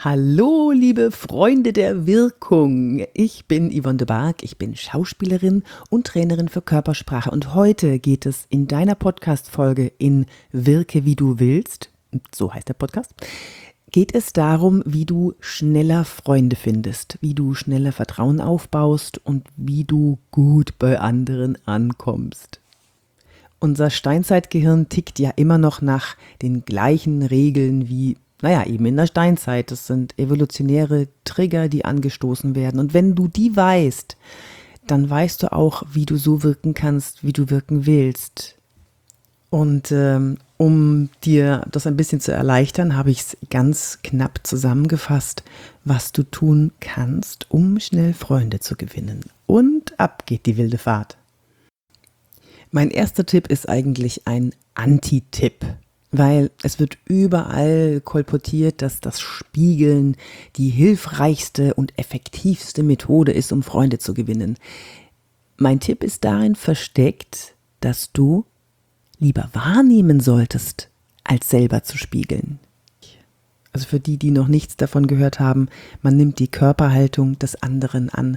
Hallo, liebe Freunde der Wirkung. Ich bin Yvonne de Barg, ich bin Schauspielerin und Trainerin für Körpersprache und heute geht es in deiner Podcast-Folge in Wirke wie du willst, so heißt der Podcast, geht es darum, wie du schneller Freunde findest, wie du schneller Vertrauen aufbaust und wie du gut bei anderen ankommst. Unser Steinzeitgehirn tickt ja immer noch nach den gleichen Regeln wie eben in der Steinzeit. Das sind evolutionäre Trigger, die angestoßen werden. Und wenn du die weißt, dann weißt du auch, wie du so wirken kannst, wie du wirken willst. Und um dir das ein bisschen zu erleichtern, habe ich es ganz knapp zusammengefasst, was du tun kannst, um schnell Freunde zu gewinnen. Und ab geht die wilde Fahrt. Mein erster Tipp ist eigentlich ein Anti-Tipp. Weil es wird überall kolportiert, dass das Spiegeln die hilfreichste und effektivste Methode ist, um Freunde zu gewinnen. Mein Tipp ist darin versteckt, dass du lieber wahrnehmen solltest, als selber zu spiegeln. Also für die, die noch nichts davon gehört haben, man nimmt die Körperhaltung des anderen an.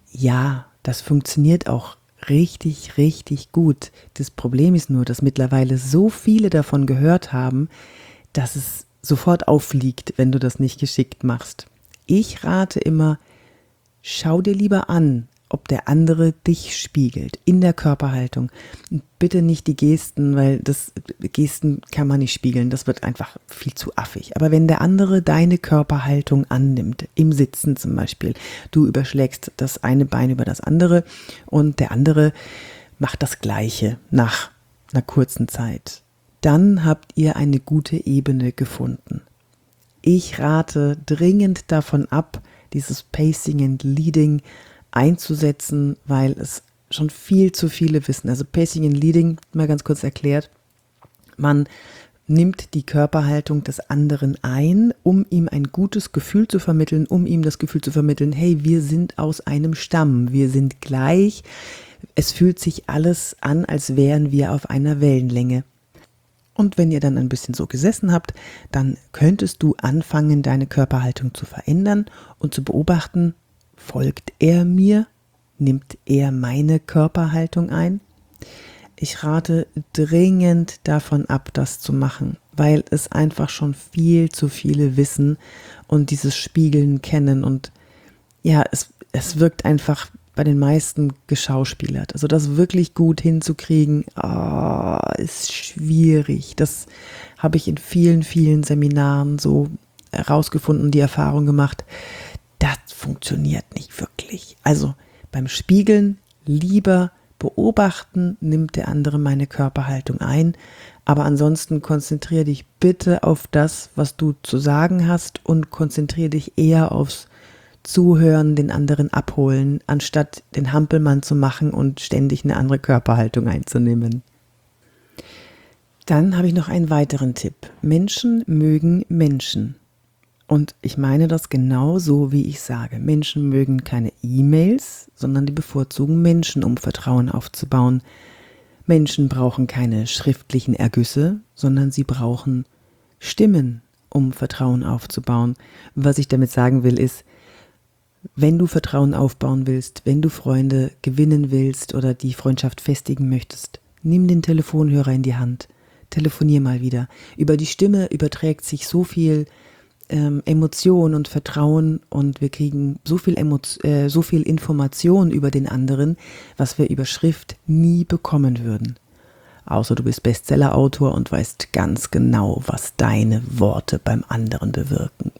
Ja, das funktioniert auch richtig, richtig gut. Das Problem ist nur, dass mittlerweile so viele davon gehört haben, dass es sofort auffliegt, wenn du das nicht geschickt machst. Ich rate immer, schau dir lieber an, ob der andere dich spiegelt in der Körperhaltung. Bitte nicht die Gesten, weil Gesten kann man nicht spiegeln, das wird einfach viel zu affig. Aber wenn der andere deine Körperhaltung annimmt, im Sitzen zum Beispiel, du überschlägst das eine Bein über das andere und der andere macht das Gleiche nach einer kurzen Zeit, dann habt ihr eine gute Ebene gefunden. Ich rate dringend davon ab, dieses Pacing and Leading einzusetzen, weil es schon viel zu viele wissen. Also Pacing and Leading, mal ganz kurz erklärt, man nimmt die Körperhaltung des anderen ein, um ihm ein gutes Gefühl zu vermitteln, um ihm das Gefühl zu vermitteln, hey, wir sind aus einem Stamm, wir sind gleich, es fühlt sich alles an, als wären wir auf einer Wellenlänge. Und wenn ihr dann ein bisschen so gesessen habt, dann könntest du anfangen, deine Körperhaltung zu verändern und zu beobachten, folgt er mir? Nimmt er meine Körperhaltung ein? Ich rate dringend davon ab, das zu machen, weil es einfach schon viel zu viele wissen und dieses Spiegeln kennen und ja, es wirkt einfach bei den meisten geschauspielert. Also das wirklich gut hinzukriegen, ist schwierig. Das habe ich in vielen, vielen Seminaren so herausgefunden, die Erfahrung gemacht. Das funktioniert nicht wirklich. Also beim Spiegeln lieber beobachten, nimmt der andere meine Körperhaltung ein, aber ansonsten konzentriere dich bitte auf das, was du zu sagen hast und konzentriere dich eher aufs Zuhören, den anderen abholen, anstatt den Hampelmann zu machen und ständig eine andere Körperhaltung einzunehmen. Dann habe ich noch einen weiteren Tipp. Menschen mögen Menschen. Und ich meine das genau so, wie ich sage. Menschen mögen keine E-Mails, sondern die bevorzugen Menschen, um Vertrauen aufzubauen. Menschen brauchen keine schriftlichen Ergüsse, sondern sie brauchen Stimmen, um Vertrauen aufzubauen. Was ich damit sagen will, ist, wenn du Vertrauen aufbauen willst, wenn du Freunde gewinnen willst oder die Freundschaft festigen möchtest, nimm den Telefonhörer in die Hand, telefonier mal wieder. Über die Stimme überträgt sich so viel Emotion und Vertrauen und wir kriegen so viel Information über den anderen, was wir über Schrift nie bekommen würden. Außer du bist Bestsellerautor und weißt ganz genau, was deine Worte beim anderen bewirken.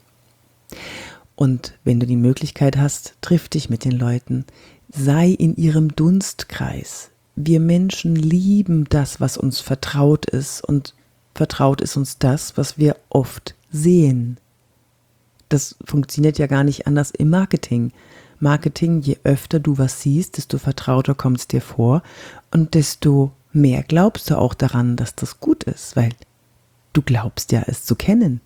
Und wenn du die Möglichkeit hast, triff dich mit den Leuten, sei in ihrem Dunstkreis. Wir Menschen lieben das, was uns vertraut ist und vertraut ist uns das, was wir oft sehen. Das funktioniert ja gar nicht anders im Marketing. Marketing, je öfter du was siehst, desto vertrauter kommt es dir vor und desto mehr glaubst du auch daran, dass das gut ist, weil du glaubst ja, es zu kennen.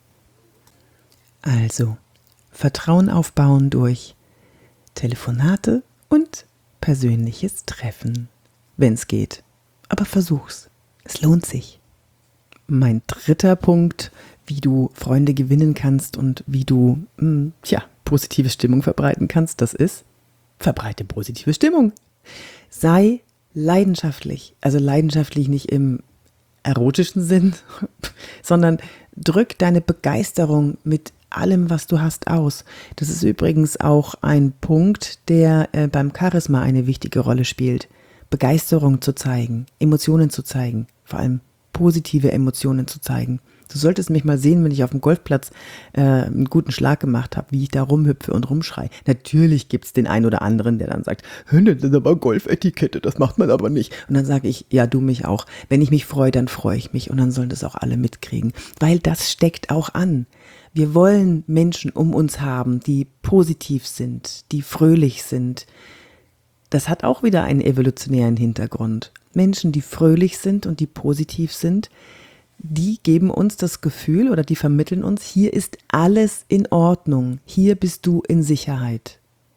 Also, Vertrauen aufbauen durch Telefonate und persönliches Treffen, wenn es geht. Aber versuch's, es lohnt sich. mein dritter Punkt, wie du Freunde gewinnen kannst und wie du, positive Stimmung verbreiten kannst, das ist, verbreite positive Stimmung. Sei leidenschaftlich, also leidenschaftlich nicht im erotischen Sinn, sondern drück deine Begeisterung mit allem, was du hast, aus. Das ist übrigens auch ein Punkt, der beim Charisma eine wichtige Rolle spielt. Begeisterung zu zeigen, Emotionen zu zeigen, vor allem positive Emotionen zu zeigen. Du solltest mich mal sehen, wenn ich auf dem Golfplatz einen guten Schlag gemacht habe, wie ich da rumhüpfe und rumschreie. Natürlich gibt es den einen oder anderen, der dann sagt, das ist aber Golfetikette, das macht man aber nicht. Und dann sage ich, ja, du mich auch. Wenn ich mich freue, dann freue ich mich und dann sollen das auch alle mitkriegen. Weil das steckt auch an. Wir wollen Menschen um uns haben, die positiv sind, die fröhlich sind. Das hat auch wieder einen evolutionären Hintergrund. Menschen, die fröhlich sind und die positiv sind, die geben uns das Gefühl oder die vermitteln uns, hier ist alles in Ordnung, hier bist du in Sicherheit.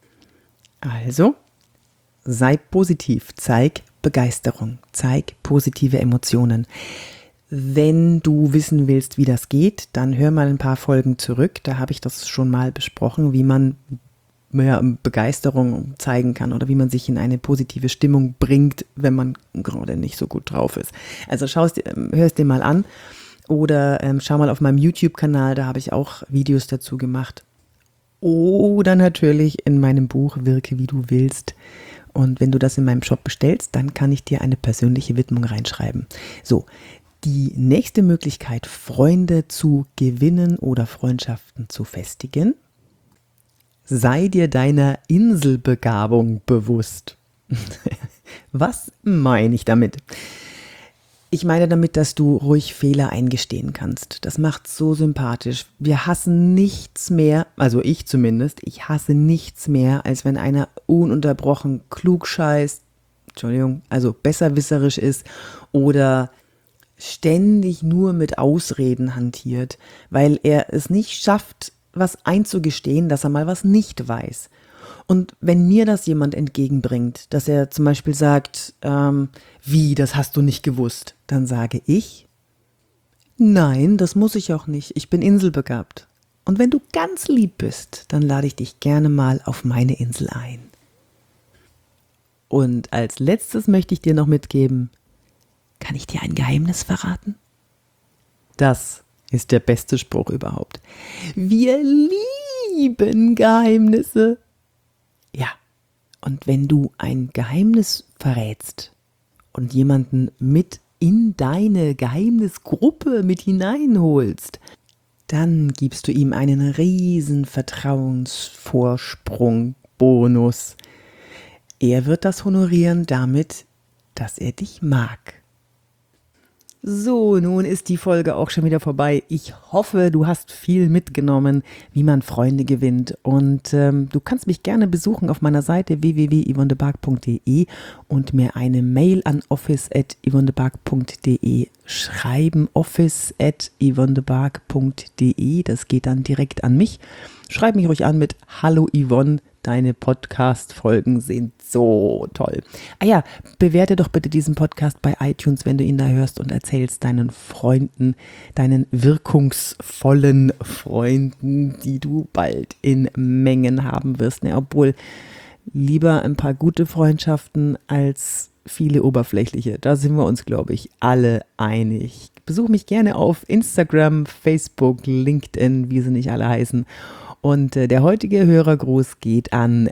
Also, sei positiv, zeig Begeisterung, zeig positive Emotionen. Wenn du wissen willst, wie das geht, dann hör mal ein paar Folgen zurück, da habe ich das schon mal besprochen, wie man Begeisterung zeigen kann oder wie man sich in eine positive Stimmung bringt, wenn man gerade nicht so gut drauf ist. Also hör es dir mal an oder schau mal auf meinem YouTube-Kanal, da habe ich auch Videos dazu gemacht. Oder natürlich in meinem Buch Wirke wie du willst. Und wenn du das in meinem Shop bestellst, dann kann ich dir eine persönliche Widmung reinschreiben. So, die nächste Möglichkeit, Freunde zu gewinnen oder Freundschaften zu festigen: Sei dir deiner Inselbegabung bewusst. Was meine ich damit? Ich meine damit, dass du ruhig Fehler eingestehen kannst. Das macht so sympathisch. Wir hassen nichts mehr, also ich zumindest, ich hasse nichts mehr, als wenn einer ununterbrochen klugscheißt, also besserwisserisch ist oder ständig nur mit Ausreden hantiert, weil er es nicht schafft, was einzugestehen, dass er mal was nicht weiß. Und wenn mir das jemand entgegenbringt, dass er zum Beispiel sagt, wie, das hast du nicht gewusst, dann sage ich, nein, das muss ich auch nicht, ich bin inselbegabt. Und wenn du ganz lieb bist, dann lade ich dich gerne mal auf meine Insel ein. Und als letztes möchte ich dir noch mitgeben, kann ich dir ein Geheimnis verraten? Das ist der beste Spruch überhaupt. Wir lieben Geheimnisse. Ja, und wenn du ein Geheimnis verrätst und jemanden mit in deine Geheimnisgruppe mit hineinholst, dann gibst du ihm einen riesen Vertrauensvorsprung, Bonus. Er wird das honorieren damit, dass er dich mag. So, nun ist die Folge auch schon wieder vorbei. Ich hoffe, du hast viel mitgenommen, wie man Freunde gewinnt. Und du kannst mich gerne besuchen auf meiner Seite www.yvonnebark.de und mir eine Mail an office@yvonnebark.de schreiben. office@yvonnebark.de, das geht dann direkt an mich. Schreib mich ruhig an mit Hallo Yvonne. Deine Podcast-Folgen sind so toll. Ah ja, bewerte doch bitte diesen Podcast bei iTunes, wenn du ihn da hörst, und erzählst deinen Freunden, deinen wirkungsvollen Freunden, die du bald in Mengen haben wirst. Ne, obwohl lieber ein paar gute Freundschaften als viele oberflächliche. Da sind wir uns, glaube ich, alle einig. Besuch mich gerne auf Instagram, Facebook, LinkedIn, wie sie nicht alle heißen. Und der heutige Hörergruß geht an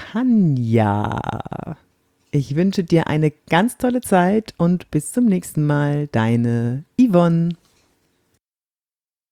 Tanja. Ich wünsche dir eine ganz tolle Zeit und bis zum nächsten Mal. Deine Yvonne.